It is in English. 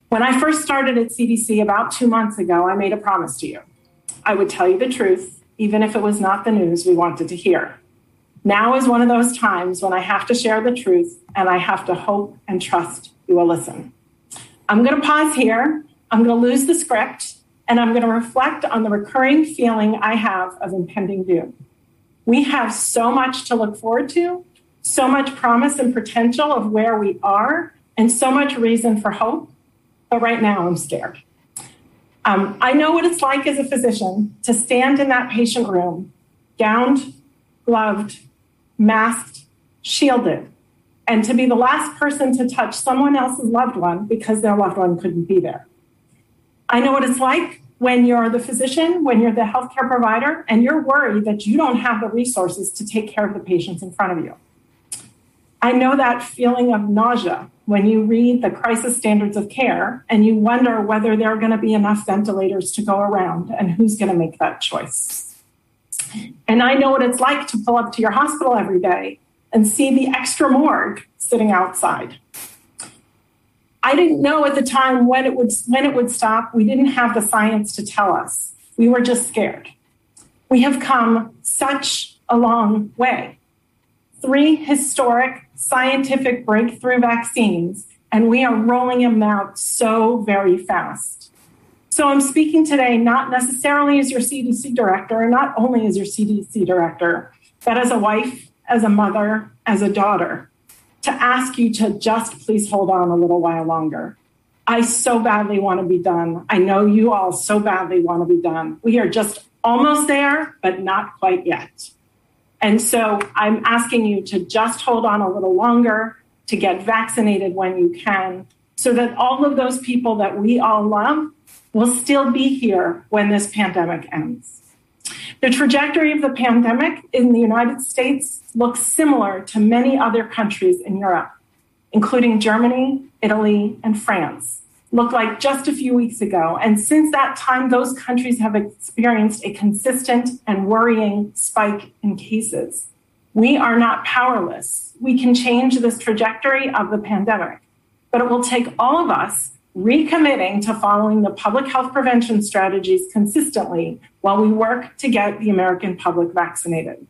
When I first started at CDC about 2 months ago, I made a promise to you. I would tell you the truth, even if it was not the news we wanted to hear. Now is one of those times when I have to share the truth and I have to hope and trust you will listen. I'm going to pause here. I'm going to lose the script and I'm going to reflect on the recurring feeling I have of impending doom. We have so much to look forward to, so much promise and potential of where we are, and so much reason for hope. But right now I'm scared. I know what it's like as a physician to stand in that patient room, gowned, gloved, masked, shielded, and to be the last person to touch someone else's loved one because their loved one couldn't be there. I know what it's like when you're the physician, when you're the healthcare provider, and you're worried that you don't have the resources to take care of the patients in front of you. I know that feeling of nausea when you read the crisis standards of care and you wonder whether there are going to be enough ventilators to go around and who's going to make that choice. And I know what it's like to pull up to your hospital every day and see the extra morgue sitting outside. I didn't know at the time when it would stop. We didn't have the science to tell us. We were just scared. We have come such a long way. 3 historic scientific breakthrough vaccines, and we are rolling them out so very fast. So I'm speaking today not necessarily as your CDC director, and not only as your CDC director, but as a wife, as a mother, as a daughter, to ask you to just please hold on a little while longer. I so badly want to be done. I know you all so badly want to be done. We are just almost there, but not quite yet. And so I'm asking you to just hold on a little longer, to get vaccinated when you can, so that all of those people that we all love will still be here when this pandemic ends. The trajectory of the pandemic in the United States looks similar to many other countries in Europe, including Germany, Italy, and France. Looked like just a few weeks ago. And since that time, those countries have experienced a consistent and worrying spike in cases. We are not powerless. We can change this trajectory of the pandemic, but it will take all of us recommitting to following the public health prevention strategies consistently while we work to get the American public vaccinated.